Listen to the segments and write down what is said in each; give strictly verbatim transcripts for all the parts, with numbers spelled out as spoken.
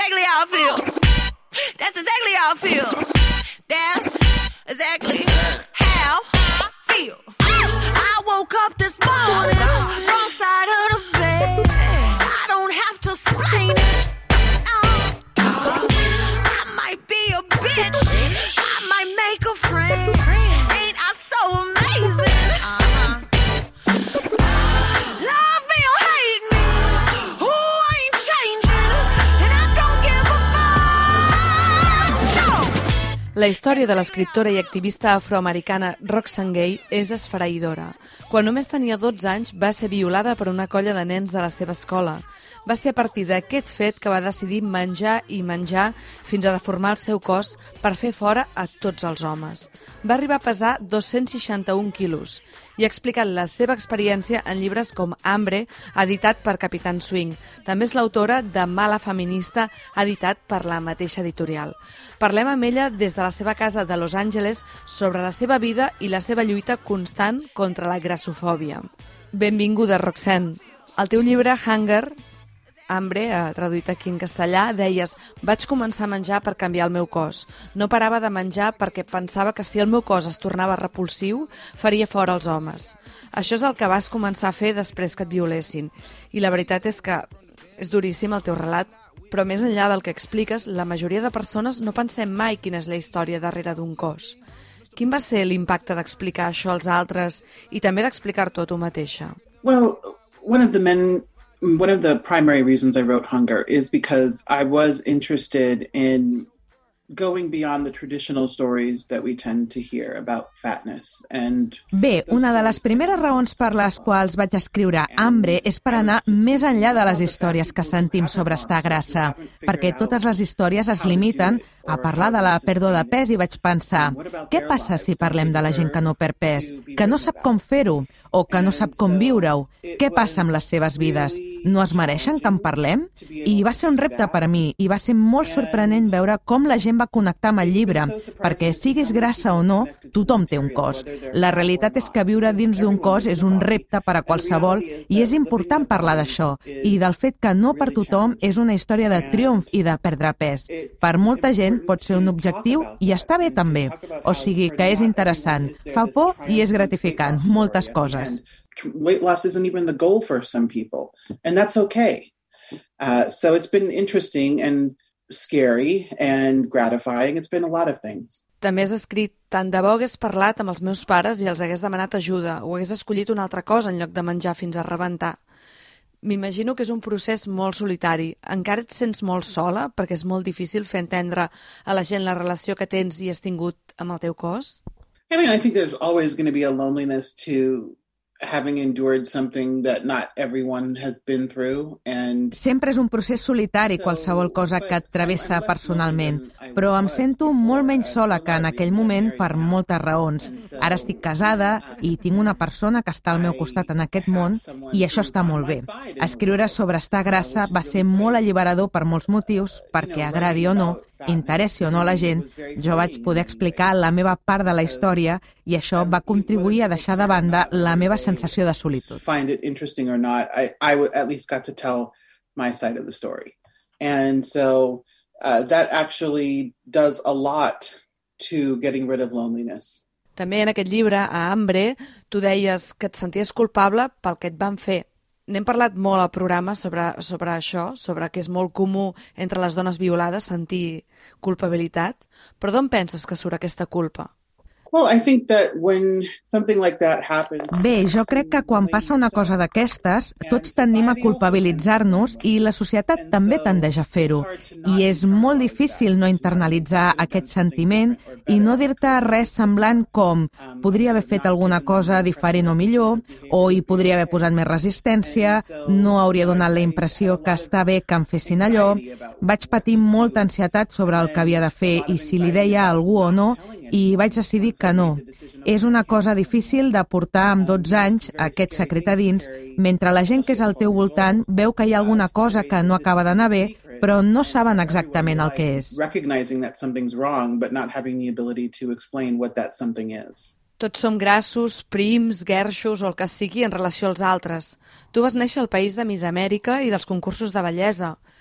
exactly how I feel. That's exactly how I feel. That's exactly how I feel. I woke up this morning, wrong side of the bed. I don't have to explain it. Uh, I might be a bitch. I might make a friend. Ain't I so amazing? Uh-huh. Love me or hate me. Ooh, I ain't changing. And I don't give a fuck. No. La història de l'escriptora i activista afroamericana Roxane Gay és esfereïdora. Quan només tenia dotze anys va ser violada per una colla de nens de la seva escola. Va ser a partir d'aquest fet que va decidir menjar i menjar fins a deformar el seu cos per fer fora a tots els homes. Va arribar a pesar dos-cents seixanta-un quilos i ha explicat la seva experiència en llibres com Hambre, editat per Capitán Swing. També és l'autora de Mala feminista, editat per la mateixa editorial. Parlem amb ella des de la seva casa de Los Angeles sobre la seva vida i la seva lluita constant contra la grassofòbia. Benvinguda, Roxane. El teu llibre Hunger, Hambre, traduït aquí en castellà, deies: vaig començar a menjar per canviar el meu cos. No parava de menjar perquè pensava que si el meu cos es tornava repulsiu, faria fora els homes. Això és el que vas començar a fer després que et violessin. I la veritat és que és duríssim el teu relat, però més enllà del que expliques, la majoria de persones no pensem mai quina és la història darrere d'un cos. Quin va ser l'impacte d'explicar això als altres i també d'explicar-t'ho a tu mateixa? Well, one of the men... One of the primary reasons I wrote Hunger is because I was interested in going beyond the traditional stories that we tend to hear about fatness. And Bé, una de les primeres raons per les quals vaig escriure Hambre és per anar més enllà de les històries que sentim sobre estar grassa, perquè totes les històries es limiten a parlar de la pèrdua de pes i vaig pensar, què passa si parlem de la gent que no perd pes, que no sap com fer-ho o que no sap com viure-ho? Què passa amb les seves vides? No es mereixen que en parlem? I va ser un repte per a mi i va ser molt sorprenent veure com la gent va connectar amb el llibre, perquè siguis grassa o no, tothom té un cos. La realitat és que viure dins d'un cos és un repte per a qualsevol i és important parlar d'això i del fet que no per tothom és una història de triomf i de perdre pes. Per molta gent pot ser un objectiu i està bé també. O sigui que és interessant, fa por i és gratificant, moltes coses. Weight loss isn't even the goal for some people, and that's okay. Uh, so it's been interesting and scary and gratifying. It's been a lot of things. També has escrit: tant de bo hagués parlat amb els meus pares i els hagués demanat ajuda o hagués escollit una altra cosa en lloc de menjar fins a rebentar. M'imagino que és un procés molt solitari. Encara et sents molt sola perquè és molt difícil fer entendre a la gent la relació que tens i has tingut amb el teu cos? I mean, I think there's always going to be a loneliness to having endured something that not everyone has been through and Sempre és un procés solitari qualsevol cosa que et travessa personalment, però em sento molt menys sola que en aquell moment per moltes raons. Ara estic casada i tinc una persona que està al meu costat en aquest món i això està molt bé. Escriure sobre estar grassa va ser molt alliberador per molts motius, perquè agradi o no, interessi o no a la gent, jo vaig poder explicar la meva part de la història i això va contribuir a deixar de banda la meva sensació de solitud. Find it interesting or not, I, I at least got to tell my side of the story. And so uh, that actually does a lot to getting rid of loneliness. També en aquest llibre, a Hambre, tu deies que et senties culpable pel que et van fer. N'hem parlat molt al programa sobre, sobre això, sobre que és molt comú entre les dones violades sentir culpabilitat, però d'on penses que surt aquesta culpa? Well, I think that when something like that happens... Bé, jo crec que quan passa una cosa d'aquestes, tots tendim a culpabilitzar-nos i la societat també tendeix a fer-ho. I és molt difícil no internalitzar aquest sentiment i no dir-te res semblant com podria haver fet alguna cosa diferent o millor, o hi podria haver posat més resistència, no hauria donat la impressió que està bé que em fessin allò. Vaig patir molta ansietat sobre el que havia de fer i si li deia a algú o no, i vaig decidir que no. És una cosa difícil de portar amb dotze anys aquest secret a dins, mentre la gent que és al teu voltant veu que hi ha alguna cosa que no acaba d'anar bé, però no saben exactament el que és. Tots som grassos, prims, guerxos o el que sigui en relació als altres. Tu vas néixer al país de Miss Amèrica i dels concursos de bellesa.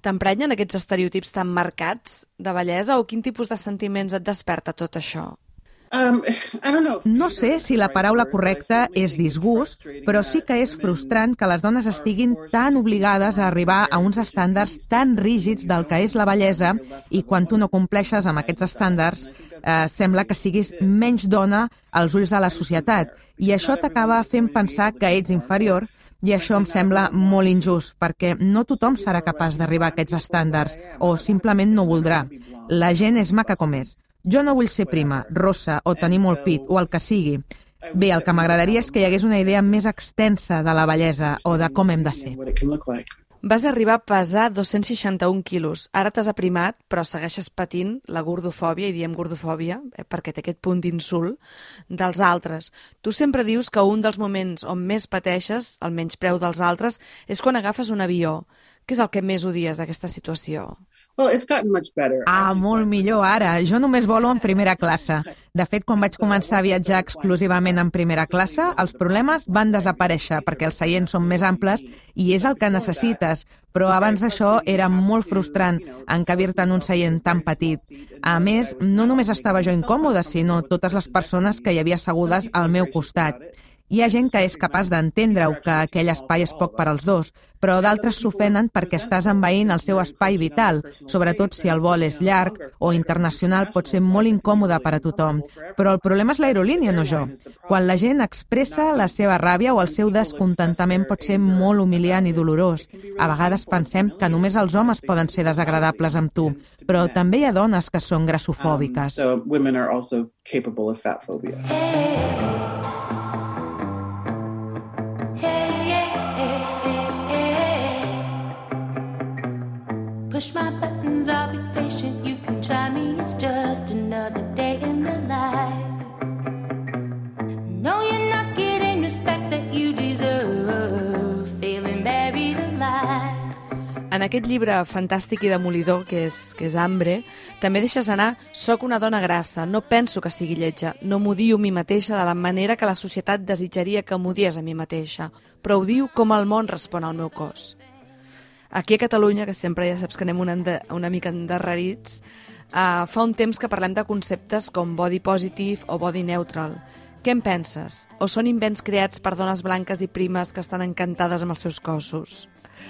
T'emprenyen aquests estereotips tan marcats de bellesa o quin tipus de sentiments et desperta tot això? Um, I don't know. No sé si la paraula correcta és disgust, però sí que és frustrant que les dones estiguin tan obligades a arribar a uns estàndards tan rígids del que és la bellesa i quan tu no compleixes amb aquests estàndards eh, sembla que siguis menys dona als ulls de la societat i això t'acaba fent pensar que ets inferior i això em sembla molt injust perquè no tothom serà capaç d'arribar a aquests estàndards o simplement no voldrà. La gent és maca com és. Jo no vull ser prima, rossa o tenir molt pit o el que sigui. Bé, el que m'agradaria és que hi hagués una idea més extensa de la bellesa o de com hem de ser. Vas arribar a pesar dos-cents seixanta-un quilos. Ara t'has aprimat, però segueixes patint la gordofòbia, i diem gordofòbia, eh, perquè té aquest punt d'insult, dels altres. Tu sempre dius que un dels moments on més pateixes, el menyspreu dels altres, és quan agafes un avió. Què és el que més odies d'aquesta situació? Well, it's gotten much better. Ah, molt millor ara. Jo només volo en primera classe. De fet, quan vaig començar a viatjar exclusivament en primera classe, els problemes van desaparèixer perquè els seients són més amples i és el que necessites. Però abans d'això era molt frustrant encabir-te en un seient tan petit. A més, no només estava jo incòmoda, sinó totes les persones que hi havia assegudes al meu costat. Hi ha gent que és capaç d'entendre-ho, que aquell espai és poc per als dos, però d'altres s'ofenen perquè estàs envaint el seu espai vital, sobretot si el vol és llarg o internacional pot ser molt incòmode per a tothom. Però el problema és l'aerolínia, no jo. Quan la gent expressa la seva ràbia o el seu descontentament pot ser molt humiliant i dolorós. A vegades pensem que només els homes poden ser desagradables amb tu, però també hi ha dones que són grassofòbiques. So women are also capable of fat phobia. Push my buttons, I'll be patient, you can try me, it's just another day in the life. No, you're not getting respect that you deserve, feeling buried alive. En aquest llibre fantàstic i demolidor que és, que és Hambre, també deixes anar «Soc una dona grassa, no penso que sigui lletja, no m'odio a mi mateixa de la manera que la societat desitjaria que m'odiés a mi mateixa, però odio com el món respon al meu cos». Aquí a Catalunya, que sempre ja saps que anem una, una mica endarrerits, uh, fa un temps que parlem de conceptes com body positive o body neutral. Què en penses? O són invents creats per dones blanques i primes que estan encantades amb els seus cossos?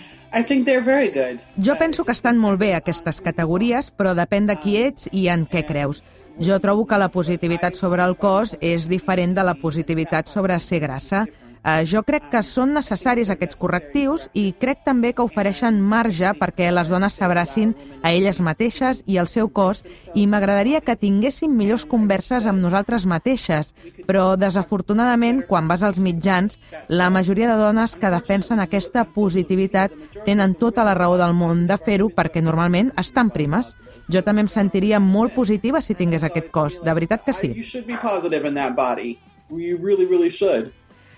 I think they're very good. Jo penso que estan molt bé aquestes categories, però depèn de qui ets i en què creus. Jo trobo que la positivitat sobre el cos és diferent de la positivitat sobre ser grassa. Uh, jo crec que són necessaris aquests correctius i crec també que ofereixen marge perquè les dones s'abracin a elles mateixes i al seu cos i m'agradaria que tinguéssim millors converses amb nosaltres mateixes, però desafortunadament quan vas als mitjans la majoria de dones que defensen aquesta positivitat tenen tota la raó del món de fer-ho perquè normalment estan primes. Jo també em sentiria molt positiva si tingués aquest cos, de veritat que sí. You should be positive in that body. You really, really should.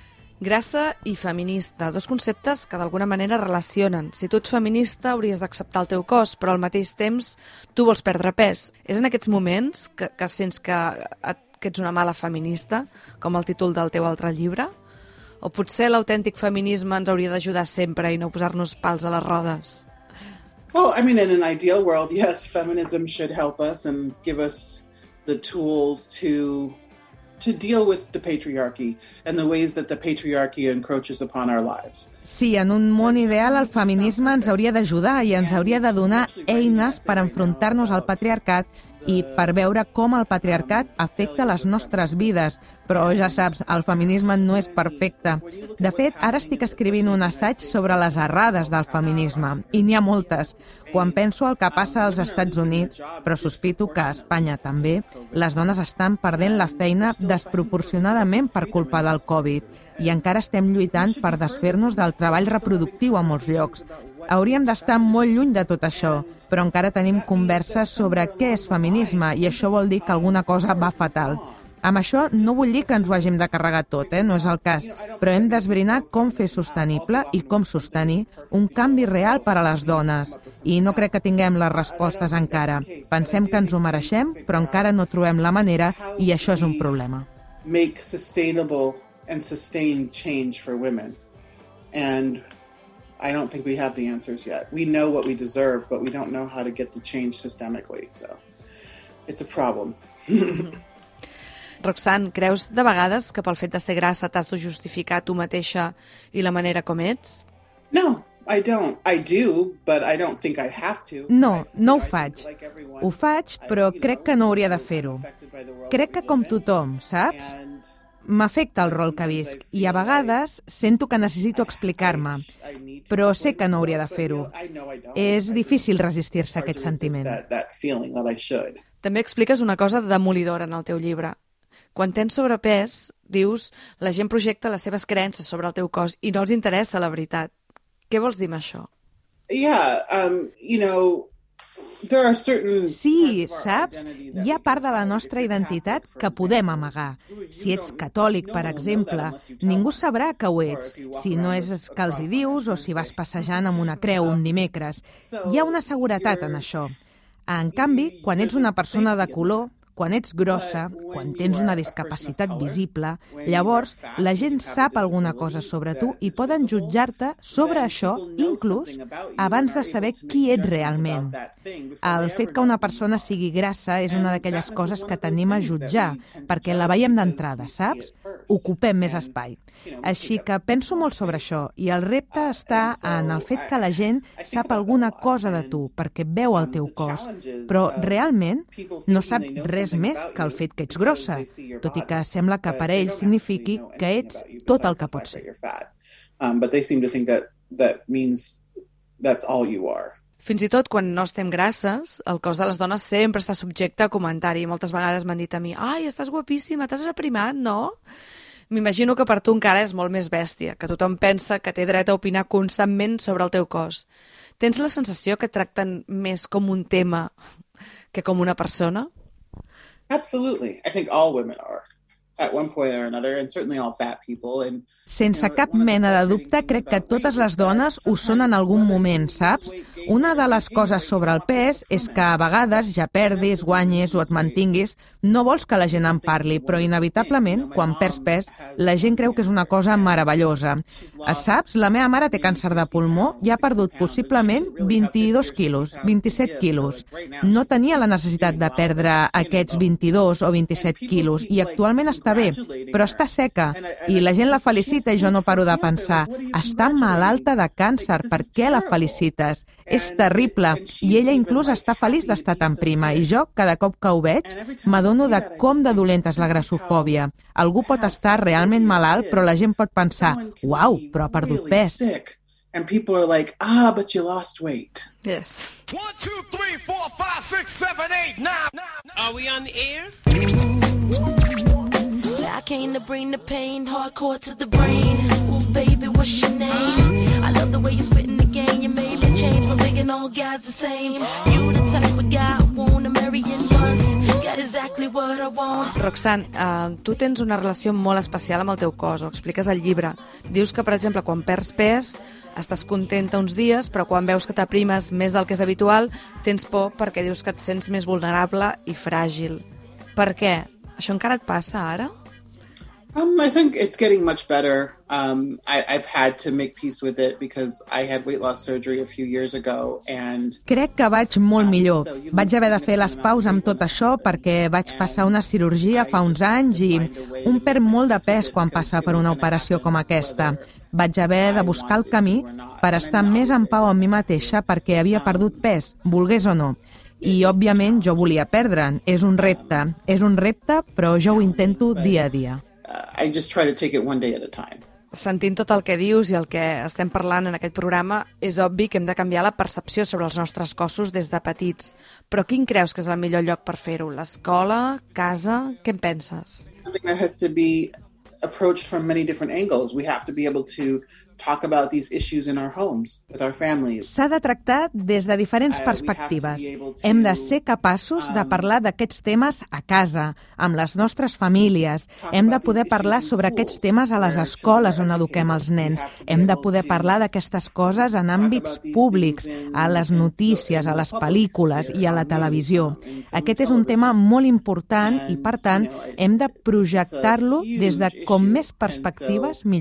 Grassa i feminista, dos conceptes que d'alguna manera relacionen. Si tu ets feminista hauries d'acceptar el teu cos, però al mateix temps tu vols perdre pes. És en aquests moments que, que sents que, que ets una mala feminista, com el títol del teu altre llibre? O potser l'autèntic feminisme ens hauria d'ajudar sempre i no posar-nos pals a les rodes? Well, I mean, in an ideal world, yes, feminism should help us and give us the tools to... to deal with the patriarchy and the ways that the patriarchy encroaches upon our lives. Sí, en un món ideal el feminisme ens hauria d'ajudar i ens hauria de donar eines per enfrontar-nos al patriarcat i per veure com el patriarcat afecta les nostres vides. Però ja saps, el feminisme no és perfecte. De fet, ara estic escrivint un assaig sobre les errades del feminisme, i n'hi ha moltes. Quan penso el que passa als Estats Units, però sospito que a Espanya també, les dones estan perdent la feina desproporcionadament per culpa del Covid, i encara estem lluitant per desfer-nos del treball reproductiu a molts llocs. Hauríem d'estar molt lluny de tot això, però encara tenim converses sobre què és feminisme i això vol dir que alguna cosa va fatal. Amb això no vull dir que ens ho hàgim de carregar tot, eh? No és el cas, però hem d'esbrinar com fer sostenible i com sostenir un canvi real per a les dones. I no crec que tinguem les respostes encara. Pensem que ens ho mereixem, però encara no trobem la manera i això és un problema. Make sustainable and sustained change for women. And I don't think we have the answers yet. We know what we deserve, but we don't know how to get the change systemically. So it's a problem. Roxanne, creus de vegades que pel fet de ser grassa t'has de justificar tu mateixa i la manera com ets? No, I don't. I do, but I don't think I have to. No, no ho faig. Ho faig, però crec que no hauria de fer-ho. Crec que com tothom, saps? M'afecta el rol que visc i a vegades sento que necessito explicar-me, però sé que no hauria de fer-ho. És difícil resistir-se a aquest sentiment. També expliques una cosa demolidora en el teu llibre. Quan tens sobrepès, dius, la gent projecta les seves creences sobre el teu cos i no els interessa la veritat. Què vols dir amb això? Yeah, um, you know, there are certain... Sí, saps? Hi ha part de la nostra identitat que podem amagar. Si ets catòlic, per exemple, ningú sabrà que ho ets, si no és que els hi dius o si vas passejant amb una creu un dimecres. Hi ha una seguretat en això. En canvi, quan ets una persona de color, quan ets grossa, quan tens una discapacitat visible, llavors la gent sap alguna cosa sobre tu i poden jutjar-te sobre això, inclús abans de saber qui ets realment. El fet que una persona sigui grassa és una d'aquelles coses que tenim a jutjar, perquè la veiem d'entrada, saps? Ocupem més espai. Així que penso molt sobre això, i el repte està en el fet que la gent sap alguna cosa de tu, perquè veu el teu cos, però realment no sap res més que el fet que ets grossa, tot i que sembla que per ells signifiqui que ets tot el que pots ser. Fins i tot quan no estem grasses, el cos de les dones sempre està subjecte a comentari. Moltes vegades m'han dit a mi, ai, estàs guapíssima, t'has reprimat, no? M'imagino que per tu encara és molt més bèstia, que tothom pensa que té dret a opinar constantment sobre el teu cos. Tens la sensació que et tracten més com un tema que com una persona? Absolutely. I think all women are at one point or another, and certainly all fat people. And sense cap mena de dubte, crec que totes les dones ho són en algun moment, saps? Una de les coses sobre el pes és que a vegades, ja perdis, guanyis o et mantinguis, no vols que la gent en parli, però inevitablement, quan perds pes, la gent creu que és una cosa meravellosa. Saps? La meva mare té càncer de pulmó i ha perdut possiblement vint-i-dos quilos, vint-i-set quilos. No tenia la necessitat de perdre aquests vint-i-dos o vint-i-set quilos i actualment està bé, però està seca i la gent la felicita i jo no paro de pensar, està malalta de càncer, per què la felicites? És terrible, i ella inclús està feliç d'estar tan prima, i jo, cada cop que ho veig, m'adono de com de dolenta és la grassofòbia. Algú pot estar realment malalt, però la gent pot pensar, uau, però ha perdut pes. And people are like, ah, but you lost weight. Yes. One, two, three, four, five, six, seven, eight, nine. Are we on the air? I came to bring the pain, hardcore to the brain. Well, baby, what's your name? I love the way you spit in the game. You made me change from thinking all guys the same. You the type of guy I wanna marry in once. Got exactly what I want. Roxanne, uh, tu tens una relació molt especial amb el teu cos, ho expliques al llibre. Dius que, per exemple, quan perds pes, estàs contenta uns dies, però quan veus que t'aprimes més del que és habitual, tens por perquè dius que et sents més vulnerable i fràgil. Per què? Això encara et passa ara? Um, I think it's getting much better. Um, I, I've had to make peace with it because I had weight loss surgery a few years ago and... Crec que vaig molt millor. Vaig haver de fer les paus amb tot això perquè vaig passar una cirurgia fa uns anys i un perd molt de pes quan passa per una operació com aquesta. Vaig haver de buscar el camí per estar més en pau amb mi mateixa perquè havia perdut pes, volgués o no. I, òbviament, jo volia perdre'n. És un repte. És un repte, però jo ho intento dia a dia. I just try to take it one day at a time. Sentint tot el que dius i el que estem parlant en aquest programa, és obvi que hem de canviar la percepció sobre els nostres cossos des de petits. Però quin creus que és el millor lloc per fer-ho? L'escola? Casa? Què en penses? I think that has to be approached from many different angles. We have to be able to talk about these issues in our homes, with our families. S'ha de tractar des de diferents perspectives. Hem de ser capaços de parlar d'aquests temes a casa, amb les nostres famílies. Hem de poder parlar sobre aquests temes a les escoles on eduquem els nens. Hem de poder parlar d'aquestes coses en àmbits públics, a les notícies, a les pel·lícules i a la televisió. Aquest és un tema molt important i, per tant, hem de projectar-lo des de com més perspectives, millor.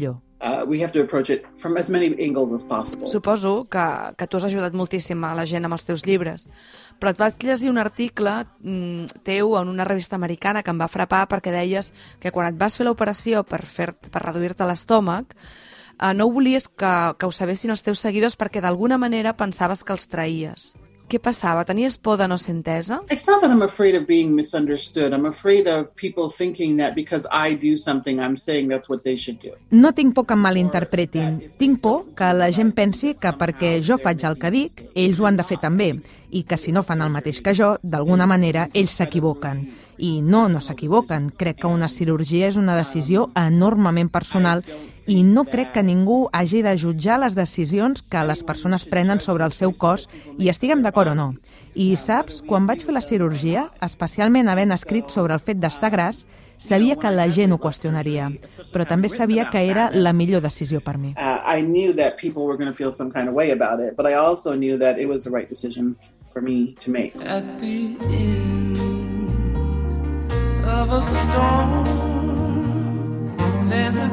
uh, we have to approach it from as many angles as possible. Suposo que, que tu has ajudat moltíssim a la gent amb els teus llibres, però et vaig llegir un article mm, teu en una revista americana que em va frapar perquè deies que quan et vas fer l'operació per, fer, per reduir-te l'estómac, eh, no volies que, que ho sabessin els teus seguidors perquè d'alguna manera pensaves que els traïes. Què passava? Tenies por de no ser entesa? It's not that I'm afraid of being misunderstood. I'm afraid of people thinking that because I do something, I'm saying that's what they should do. No tinc por que em malinterpretin. Tinc por que la gent pensi que perquè jo faig el que dic, ells ho han de fer també, i que si no fan el mateix que jo, d'alguna manera ells s'equivoquen. I no, no s'equivoquen. Crec que una cirurgia és una decisió enormement personal i no crec que ningú hagi de jutjar les decisions que les persones prenen sobre el seu cos i estiguem d'acord o no. I saps, quan vaig fer la cirurgia, especialment havent escrit sobre el fet d'estar gras, sabia que la gent ho qüestionaria, però també sabia que era la millor decisió per mi. Uh, I knew that people were going to feel some kind of way about it, but I also knew that it was the right decision for me to make. At the end of a storm, there's a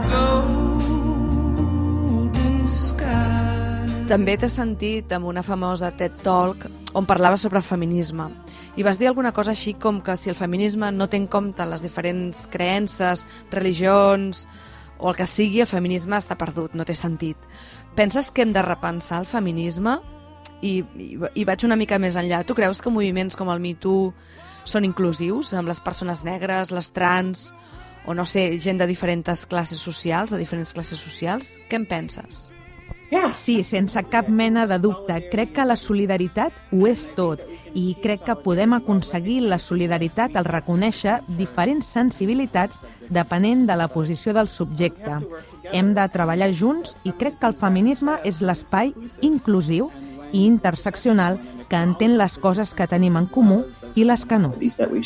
golden sky. També t'he sentit amb una famosa TED Talk on parlaves sobre feminisme i vas dir alguna cosa així com que si el feminisme no té en compte les diferents creences, religions o el que sigui, el feminisme està perdut, no té sentit. Penses que hem de repensar el feminisme? I, i, i vaig una mica més enllà. Tu creus que moviments com el Me Too són inclusius amb les persones negres, les trans o no sé, gent de diferents classes socials, de diferents classes socials? Què en penses? Yeah. Sí, sense cap mena de dubte. Crec que la solidaritat ho és tot i crec que podem aconseguir la solidaritat al reconèixer diferents sensibilitats depenent de la posició del subjecte. Hem de treballar junts i crec que el feminisme és l'espai inclusiu i interseccional que entén les coses que tenim en comú i les que no.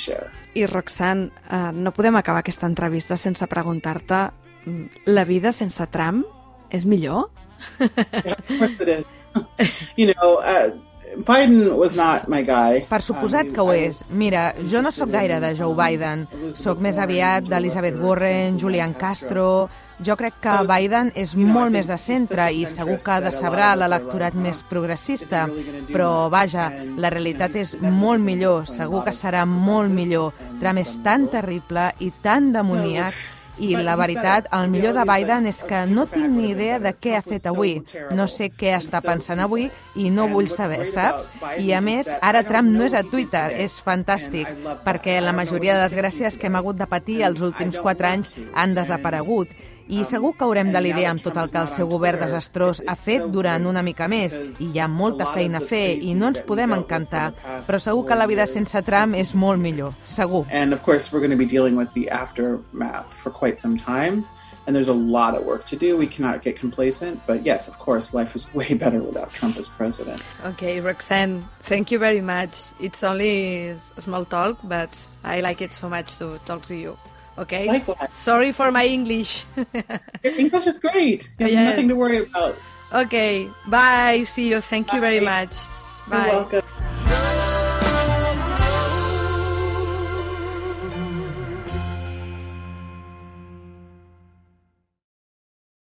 I Roxanne, eh, no podem acabar aquesta entrevista sense preguntar-te la vida sense Trump és millor? Yeah, of course it is. You know, uh, Biden was not my guy. Per suposat que ho és. Mira, jo no sóc gaire de Joe Biden. Sóc més aviat d'Elizabeth Warren, Julian Castro. Jo crec que Biden és molt més de centre i segur que decebrà l'electorat més progressista. Però, vaja, la realitat és molt millor. Segur que serà molt millor. Trump és tan terrible i tan demoníac. I la veritat, el millor de Biden és que no tinc ni idea de què ha fet avui. No sé què està pensant avui i no vull saber, saps? I a més, ara Trump no és a Twitter, és fantàstic, perquè la majoria de desgràcies que hem hagut de patir els últims quatre anys han desaparegut. I segur que haurem de lidiar amb tot el que el seu govern desastrós ha fet durant una mica més. I hi ha molta feina a fer i no ens podem encantar. Però segur que la vida sense Trump és molt millor, segur. And of course we're going to be dealing with the aftermath for quite some time. And there's a lot of work to do. We cannot get complacent. But yes, of course, life is way better without Trump as president. Okay, Roxanne, thank you very much. It's only a small talk, but I like it so much to talk to you. Okay? Likewise. Sorry for my English. Your English is great. You have Yes. nothing to worry about. Okay, bye. See you. Thank you very Bye. much. You're Bye. welcome.